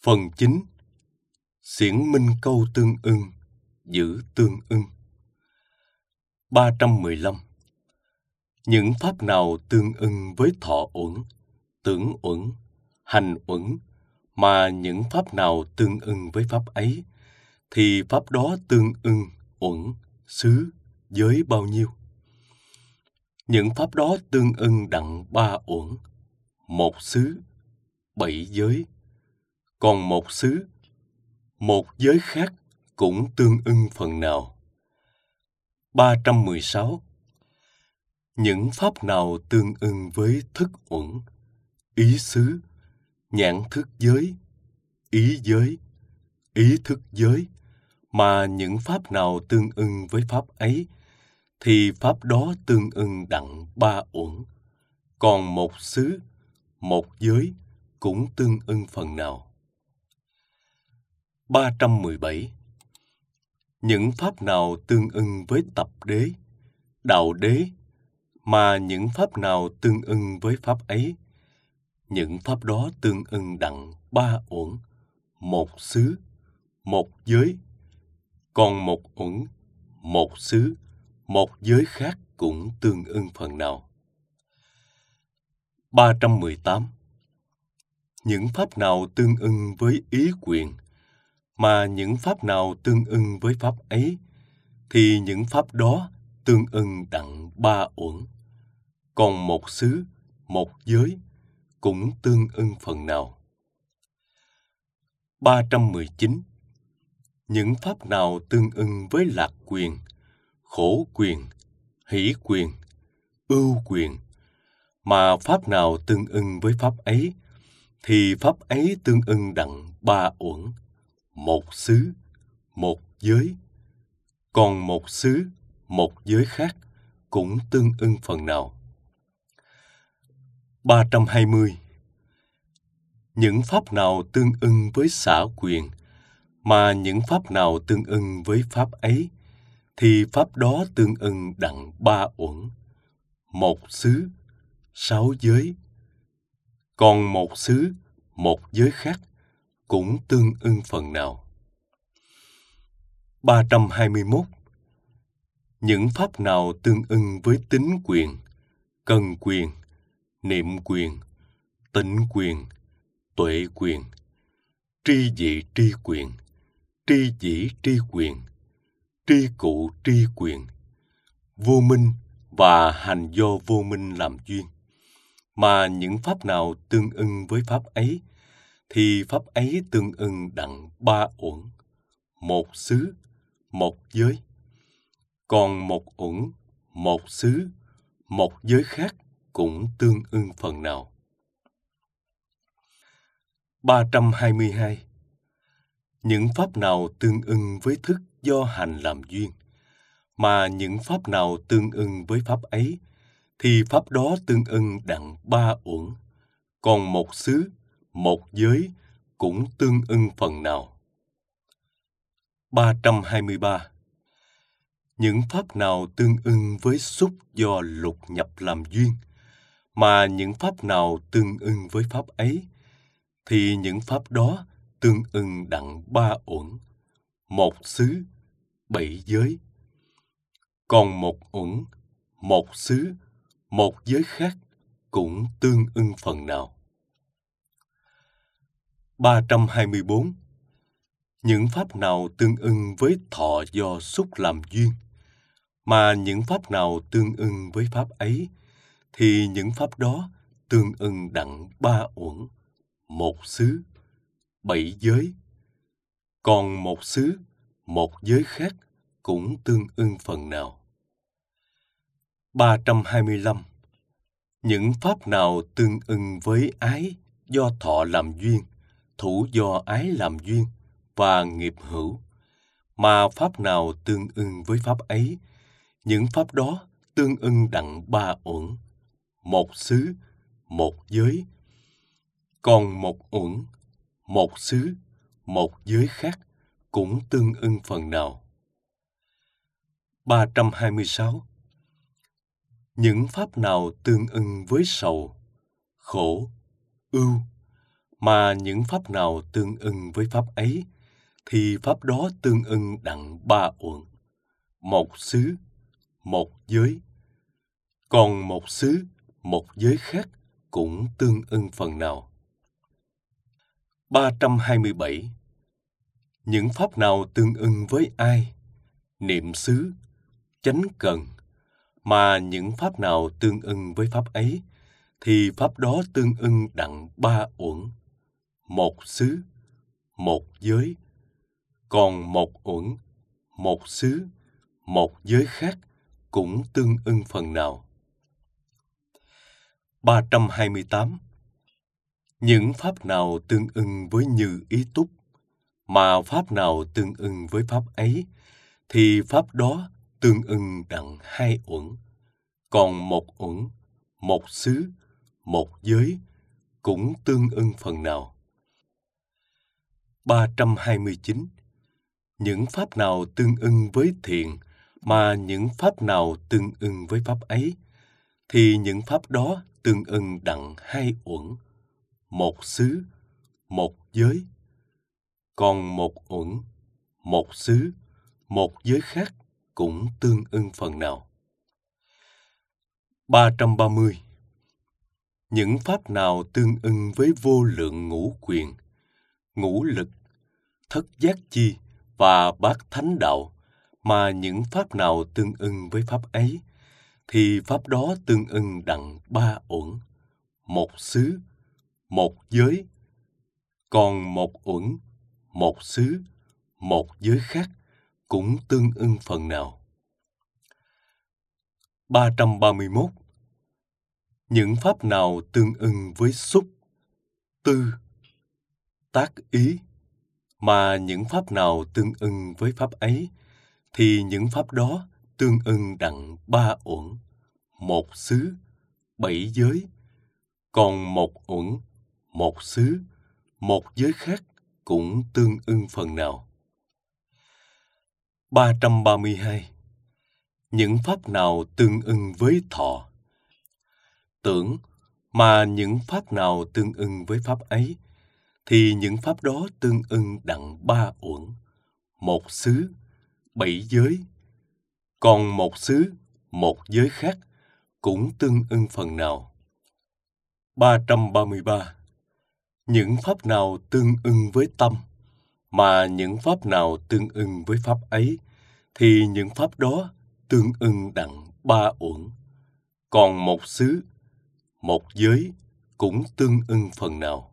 Phần 9. Xiển minh câu tương ưng, giữ tương ưng. 315. Những pháp nào tương ưng với thọ uẩn, tưởng uẩn, hành uẩn, mà những pháp nào tương ưng với pháp ấy, thì pháp đó tương ưng uẩn, xứ, giới bao nhiêu? Những pháp đó tương ưng đặng 3 uẩn, 1 xứ, 7 giới. Còn 1 xứ, 1 giới khác cũng tương ưng phần nào. 316. Những pháp nào tương ưng với thức uẩn, ý xứ, nhãn thức giới, ý thức giới, mà những pháp nào tương ưng với pháp ấy, thì pháp đó tương ưng đặng 3 uẩn. Còn 1 xứ, 1 giới cũng tương ưng phần nào. 317. Những pháp nào tương ưng với tập đế, đạo đế, mà những pháp nào tương ưng với pháp ấy, những pháp đó tương ưng đặng 3 uẩn, 1 xứ, 1 giới. Còn 1 uẩn, 1 xứ, 1 giới khác cũng tương ưng phần nào. 318. Những pháp nào tương ưng với ý quyền, mà những pháp nào tương ưng với pháp ấy, thì những pháp đó tương ưng đặng 3 uẩn. Còn 1 xứ, 1 giới cũng tương ưng phần nào. 319. Những pháp nào tương ưng với lạc quyền, khổ quyền, hỷ quyền, ưu quyền, mà pháp nào tương ưng với pháp ấy, thì pháp ấy tương ưng đặng 3 uẩn, 1 xứ, 1 giới. Còn 1 xứ, 1 giới khác cũng tương ưng phần nào. 320. Những pháp nào tương ưng với xả quyền, mà những pháp nào tương ưng với pháp ấy, thì pháp đó tương ưng đặng 3 uẩn, 1 xứ, 6 giới. Còn 1 xứ, 1 giới khác cũng tương ưng phần nào. 321. Những pháp nào tương ưng với tín quyền, cần quyền, niệm quyền, tịnh quyền, tuệ quyền, tri dị tri quyền, tri dĩ tri quyền, tri cụ tri quyền, vô minh và hành do vô minh làm duyên, mà những pháp nào tương ưng với pháp ấy, thì pháp ấy tương ưng đặng 3 uẩn, 1 xứ, 1 giới. Còn 1 uẩn, 1 xứ, 1 giới khác cũng tương ưng phần nào. 322. Những pháp nào tương ưng với thức do hành làm duyên, mà những pháp nào tương ưng với pháp ấy, thì pháp đó tương ưng đặng 3 uẩn. Còn 1 xứ, 1 giới cũng tương ưng phần nào. 323. Những pháp nào tương ưng với xúc do lục nhập làm duyên, mà những pháp nào tương ưng với pháp ấy, thì những pháp đó tương ưng đặng 3 uẩn, 1 xứ, 7 giới. Còn 1 uẩn, 1 xứ, 1 giới khác cũng tương ưng phần nào. 324. Những pháp nào tương ưng với thọ do xúc làm duyên, mà những pháp nào tương ưng với pháp ấy, thì những pháp đó tương ưng đặng 3 uẩn, 1 xứ, 7 giới. Còn 1 xứ, 1 giới khác cũng tương ưng phần nào. 325. Những pháp nào tương ưng với ái do thọ làm duyên, thủ do ái làm duyên và nghiệp hữu, mà pháp nào tương ưng với pháp ấy, những pháp đó tương ưng đặng 3 uẩn, 1 xứ, 1 giới. Còn 1 uẩn, 1 xứ, 1 giới khác cũng tương ưng phần nào. 326. Những pháp nào tương ưng với sầu, khổ, ưu, mà những pháp nào tương ưng với pháp ấy, thì pháp đó tương ưng đặng ba uẩn, một xứ, một giới. Còn một xứ, một giới khác cũng tương ưng phần nào. 327. Những pháp nào tương ưng với ai? Niệm xứ, chánh cần. Mà những pháp nào tương ưng với pháp ấy, thì pháp đó tương ưng đặng ba uẩn, một xứ, một giới. Còn một uẩn, một xứ, một giới khác cũng tương ưng phần nào. 328. Những pháp nào tương ưng với như ý túc, mà pháp nào tương ưng với pháp ấy, thì pháp đó tương ưng đặng hai uẩn. Còn một uẩn, một xứ, một giới cũng tương ưng phần nào. 329. Những pháp nào tương ưng với thiền, mà những pháp nào tương ưng với pháp ấy, thì những pháp đó tương ưng đặng hai uẩn, một xứ, một giới. Còn một uẩn, một xứ, một giới khác cũng tương ưng phần nào. 330. Những pháp nào tương ưng với vô lượng ngũ quyền, ngũ lực, thất giác chi và bát thánh đạo, mà những pháp nào tương ưng với pháp ấy, thì pháp đó tương ưng đặng ba uẩn, một xứ, một giới. Còn một uẩn, một xứ, một giới khác cũng tương ưng phần nào. 331. Những pháp nào tương ưng với xúc, tư, tác ý, mà những pháp nào tương ưng với pháp ấy, thì những pháp đó tương ưng đặng ba uẩn, một xứ, bảy giới. Còn một uẩn, một xứ, một giới khác cũng tương ưng phần nào. 332. Những pháp nào tương ưng với thọ, tưởng, mà những pháp nào tương ưng với pháp ấy, thì những pháp đó tương ưng đặng ba uẩn, một xứ, bảy giới. Còn một xứ, một giới khác cũng tương ưng phần nào. 333. Những pháp nào tương ưng với tâm, mà những pháp nào tương ưng với pháp ấy, thì những pháp đó tương ưng đặng ba uẩn. Còn một xứ, một giới cũng tương ưng phần nào.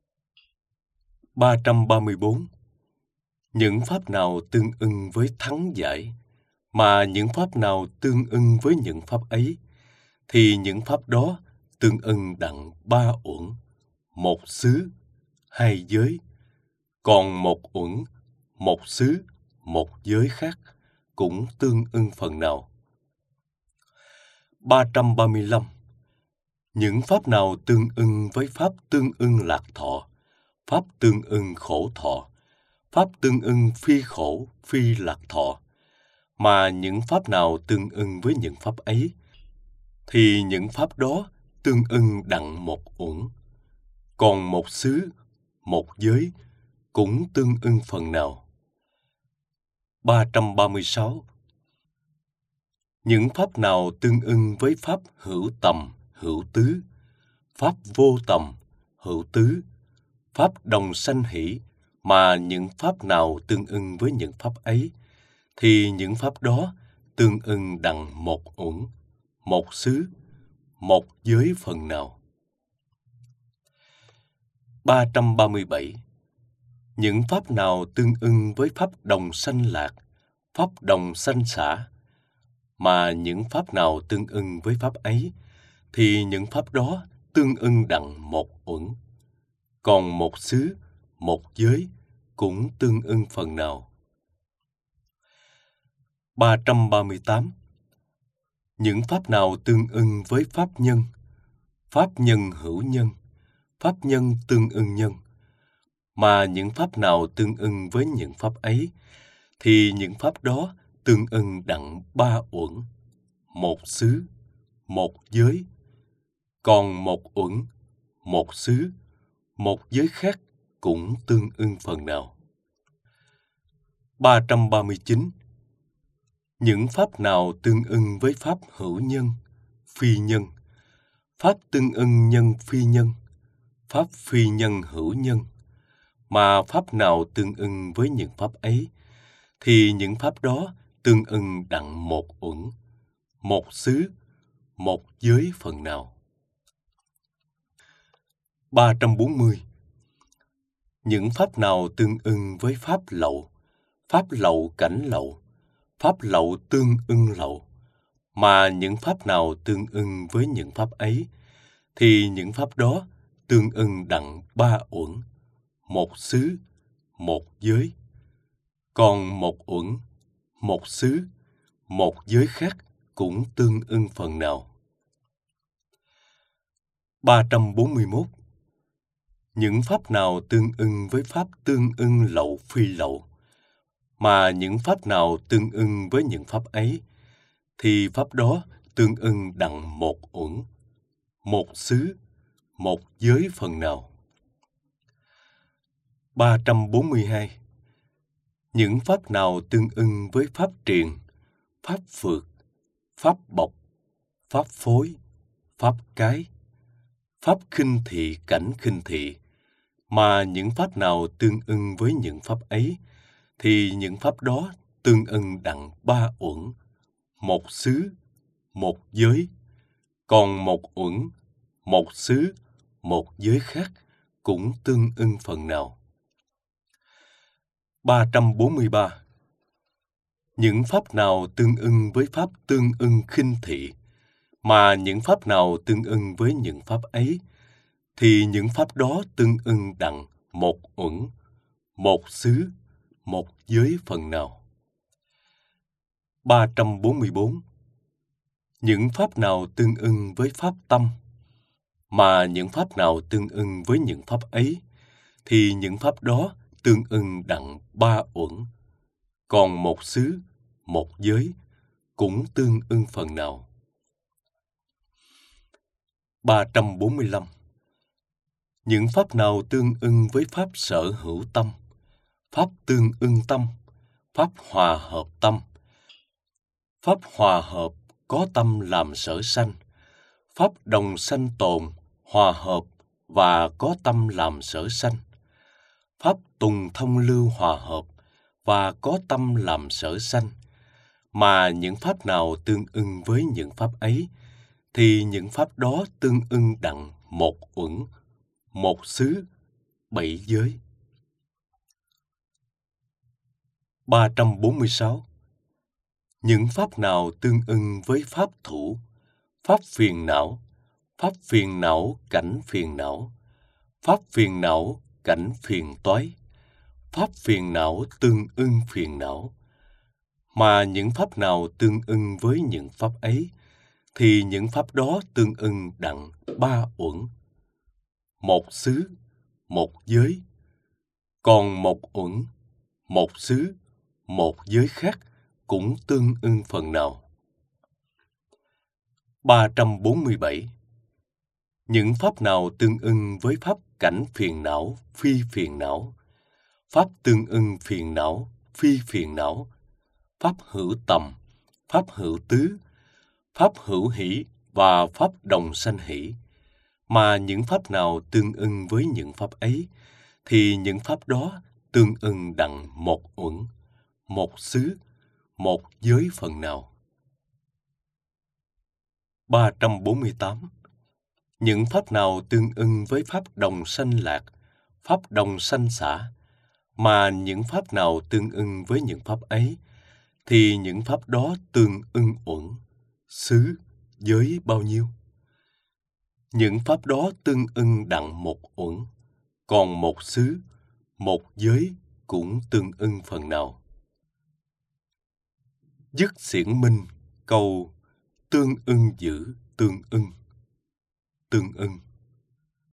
334. Những pháp nào tương ưng với thắng giải, mà những pháp nào tương ưng với những pháp ấy, thì những pháp đó tương ưng đặng ba uẩn, một xứ, hai giới. Còn một uẩn, một xứ, một giới khác cũng tương ưng phần nào. 335. Những pháp nào tương ưng với pháp tương ưng lạc thọ, pháp tương ưng khổ thọ, pháp tương ưng phi khổ, phi lạc thọ, mà những pháp nào tương ưng với những pháp ấy, thì những pháp đó tương ưng đặng một uẩn. Còn một xứ, một giới cũng tương ưng phần nào. 336. Những pháp nào tương ưng với pháp hữu tầm, hữu tứ, pháp vô tầm, hữu tứ, pháp đồng sanh hỷ, mà những pháp nào tương ưng với những pháp ấy, thì những pháp đó tương ưng đặng một uẩn, một xứ, một giới phần nào. 337. Những pháp nào tương ưng với pháp đồng sanh lạc, pháp đồng sanh xả, mà những pháp nào tương ưng với pháp ấy, thì những pháp đó tương ưng đặng một uẩn. Còn một xứ, một giới cũng tương ưng phần nào. 338. Những pháp nào tương ưng với pháp nhân hữu nhân, pháp nhân tương ưng nhân, mà những pháp nào tương ưng với những pháp ấy, thì những pháp đó tương ưng đặng ba uẩn, một xứ, một giới. Còn một uẩn, một xứ, một giới khác cũng tương ưng phần nào. 339. Những pháp nào tương ưng với pháp hữu nhân, phi nhân, pháp tương ưng nhân phi nhân, pháp phi nhân hữu nhân, mà pháp nào tương ưng với những pháp ấy, thì những pháp đó tương ưng đặng một uẩn, một xứ, một giới phần nào. 340. Những pháp nào tương ưng với pháp lậu cảnh lậu, pháp lậu tương ưng lậu, mà những pháp nào tương ưng với những pháp ấy, thì những pháp đó tương ưng đặng ba uẩn, một xứ, một giới. Còn một uẩn, một xứ, một giới khác cũng tương ưng phần nào. 341. Những pháp nào tương ưng với pháp tương ưng lậu phi lậu, mà những pháp nào tương ưng với những pháp ấy, thì pháp đó tương ưng đặng một uẩn, một xứ, một giới phần nào. 342. Những pháp nào tương ưng với pháp triền, pháp phược, pháp bộc, pháp phối, pháp cái, pháp khinh thị cảnh khinh thị, mà những pháp nào tương ưng với những pháp ấy, thì những pháp đó tương ưng đặng ba uẩn, một xứ, một giới. Còn một uẩn, một xứ, một giới khác cũng tương ưng phần nào. 343. Những pháp nào tương ưng với pháp tương ưng khinh thị, mà những pháp nào tương ưng với những pháp ấy, thì những pháp đó tương ưng đặng một uẩn, một xứ, một giới phần nào. 344. Những pháp nào tương ưng với pháp tâm, mà những pháp nào tương ưng với những pháp ấy, thì những pháp đó tương ưng đặng ba uẩn, còn một xứ, một giới cũng tương ưng phần nào. 345. Những pháp nào tương ưng với pháp sở hữu tâm, pháp tương ưng tâm, pháp hòa hợp tâm, pháp hòa hợp có tâm làm sở sanh, pháp đồng sanh tồn, hòa hợp và có tâm làm sở sanh, pháp tùng thông lưu hòa hợp và có tâm làm sở sanh, mà những pháp nào tương ưng với những pháp ấy, thì những pháp đó tương ưng đặng một uẩn, một xứ, bảy giới. 346. Những pháp nào tương ưng với pháp thủ, pháp phiền não cảnh phiền não, pháp phiền não cảnh phiền toái, pháp phiền não tương ưng phiền não, mà những pháp nào tương ưng với những pháp ấy, thì những pháp đó tương ưng đặng ba uẩn, một xứ, một giới. Còn một uẩn, một xứ, một giới khác cũng tương ưng phần nào. 347. Những pháp nào tương ưng với pháp cảnh phiền não, phi phiền não, pháp tương ưng phiền não, phi phiền não, pháp hữu tầm, pháp hữu tứ, pháp hữu hỷ và pháp đồng sanh hỷ, mà những pháp nào tương ưng với những pháp ấy, thì những pháp đó tương ưng đặng một uẩn, một xứ, một giới phần nào. 348. Những pháp nào tương ưng với pháp đồng sanh lạc, pháp đồng sanh xả, mà những pháp nào tương ưng với những pháp ấy, thì những pháp đó tương ưng uẩn, xứ, giới bao nhiêu? Những pháp đó tương ưng đặng một uẩn, còn một xứ, một giới cũng tương ưng phần nào. Dứt xiển minh câu tương ưng giữ tương ưng.